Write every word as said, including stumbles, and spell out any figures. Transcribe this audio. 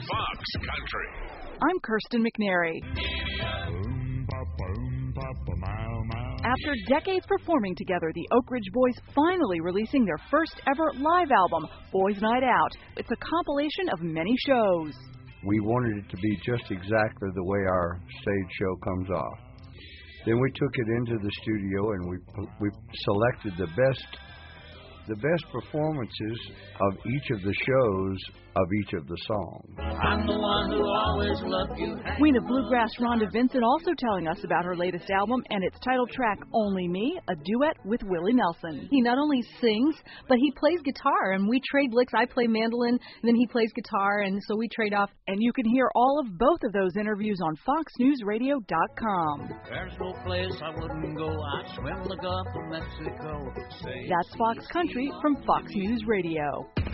Fox Country. I'm Kirsten McNary. After decades performing together, the Oak Ridge Boys finally releasing their first ever live album, Boys Night Out. It's a compilation of many shows. We wanted it to be just exactly the way our stage show comes off. Then we took it into the studio and we we selected the best the best performances of each of the shows of each of the songs. I'm the one who always loved you. Queen of Bluegrass Rhonda Vincent also telling us about her latest album and its title track, Only Me, a duet with Willie Nelson. He not only sings, but he plays guitar, and we trade licks. I play mandolin, and then he plays guitar, and so we trade off. And you can hear all of both of those interviews on fox news radio dot com. There's no place I wouldn't go. I'd swim the Gulf of Mexico. Say That's Fox Country from Fox News Radio.